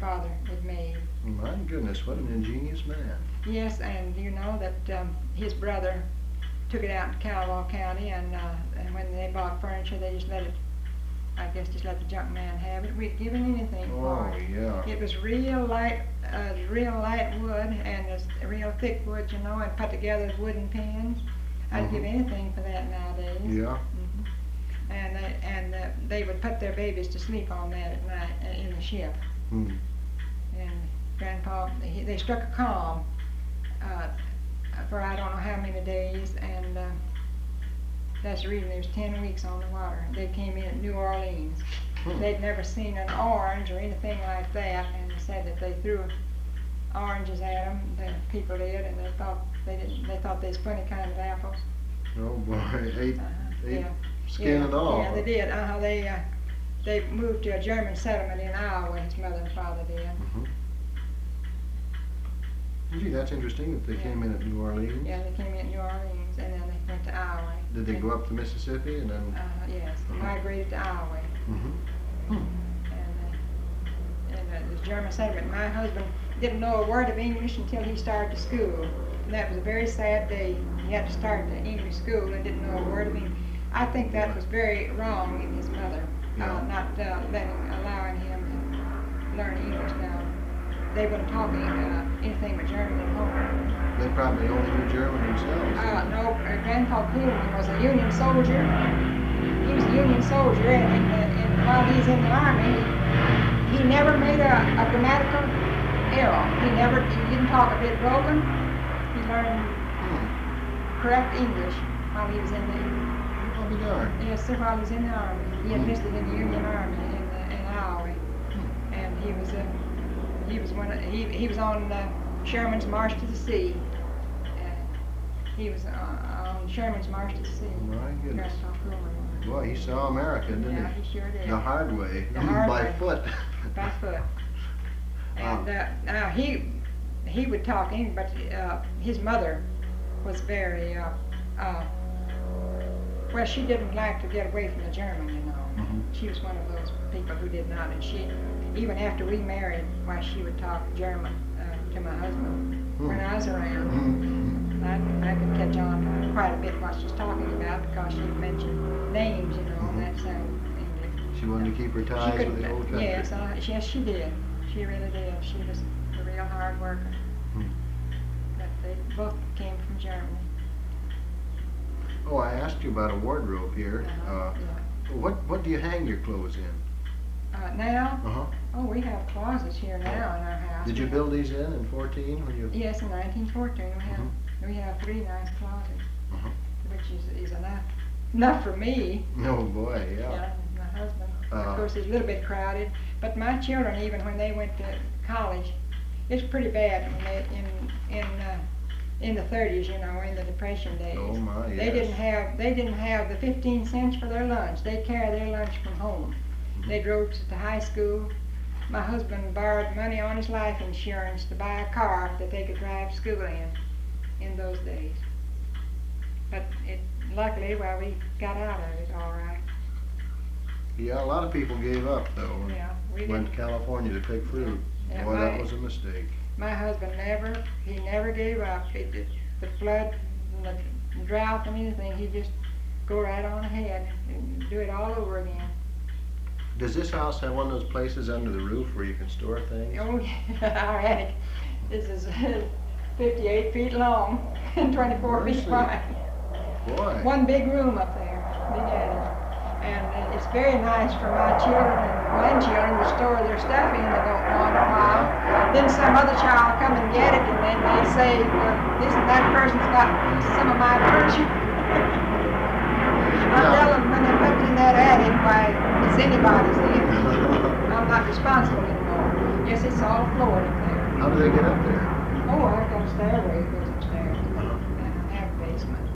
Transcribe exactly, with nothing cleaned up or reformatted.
father had made. My goodness, what an ingenious man. Yes, and you know that um, his brother took it out to Caldwell County, and uh, and when they bought furniture, they just let it, I guess, just let the junk man have it. We'd given anything for Oh, it. yeah. It was real light, uh, real light wood, and it's real thick wood, you know, and put together as wooden pins. I'd give Mhm. anything for that nowadays. Yeah. hmm And they, and uh, they would put their babies to sleep on that at night uh, in the ship. Hmm. And Grandpa, he, they struck a calm uh, for I don't know how many days, and uh, that's the reason. There was ten weeks on the water. They came in at New Orleans. Hmm. They'd never seen an orange or anything like that, and they said that they threw oranges at them. The people did, and they thought they didn't. They thought they was funny kind of apples. Oh boy, ate, Uh-huh. ate Yeah. skin yeah. and all. Yeah, they did. Uh-huh. They uh, they moved to a German settlement in Iowa. His mother and father did. Mhm. Gee, that's interesting that they Yeah. came in at New Orleans. Yeah, they came in New Orleans, and then they went to Iowa. Did they And- go up the Mississippi and then? Uh, yes, Uh-huh. migrated to Iowa, Mhm. Hmm. and, uh, and uh, the German settlement. My husband didn't know a word of English until he started school, and that was a very sad day. He had to start the English school and didn't know a word of English. I think that was very wrong in his mother, Yeah. uh, not uh, letting, allowing him to learn English now. They weren't talking uh, anything but German at home. They probably only knew German themselves. Uh, no, uh, Grandpa Peterman was a Union soldier. He was a Union soldier, and, and, and while he's in the army, he, he never made a, a grammatical error. He never, he didn't talk a bit broken. He learned Hmm. correct English while he was in the, I'll be darned. yes, sir, while he was in the army. He Hmm. enlisted in the Union Army in, the, in Iowa, Hmm. and he was a, he was one, of- he, he was on uh, Sherman's March to the Sea. Uh, he was uh, on Sherman's March to the Sea. My goodness. Grandpa Peterman was. Boy, he saw America, didn't Yeah, he? he sure did. The hard way, The hard by way. foot. By foot. And Um, uh, now he he would talk English, but uh, his mother was very uh, uh, well. She didn't like to get away from the German, you know. Mhm. She was one of those people who did not, and she even after we married, why she would talk German uh, to my husband Hmm. when I was around. Mhm. I, I could catch on to quite a bit what she's talking about because she mentioned names, you know, Mhm. and that sounded English. She wanted to keep her She ties could, with the old country. yes, uh, yes, she did. She really did. She was a real hard worker. Hmm. But they both came from Germany. Oh, I asked you about a wardrobe here. Uh-huh, Uh, yeah. what what do you hang your clothes in? Uh, now, Uh huh. oh, we have closets here now in our house. Did you We build these in in fourteen when you? have- Yes, in nineteen fourteen we have Mhm. we have three nice closets, Uh-huh. which is, is enough. Enough for me. Oh boy, yeah. Yeah, my husband. Uh, Of course, it's a little bit crowded, but my children, even when they went to college, it's pretty bad when they in in uh, in the thirties, you know, in the Depression days. Oh my, They yes. didn't have they didn't have the fifteen cents for their lunch. They'd carry their lunch from home. Mhm. They drove to the high school. My husband borrowed money on his life insurance to buy a car that they could drive to school in in those days. But it luckily, well, we got out of it all right. Yeah, a lot of people gave up though. and Yeah, we Went didn't. to California to pick fruit. Yeah, Boy, my- that was a mistake. My husband never, he never gave up. He did, the flood, and the drought and anything, he'd just go right on ahead and do it all over again. Does this house have one of those places under the roof where you can store things? Oh, yeah, our attic, this is fifty-eight feet long and twenty-four feet Mercy. wide. Boy. One big room up there, big attic. And uh, it's very nice for my children and grandchildren to store their stuff in that don't want a while. Then some other child will come and get it, and then they say, well, this that person's got some of my furniture. I Yeah. tell them when they put it in that attic, why, it's anybody's in. I'm not responsible anymore. Yes, it's all floored up there. How do they get up there? Oh, I've got a stairway.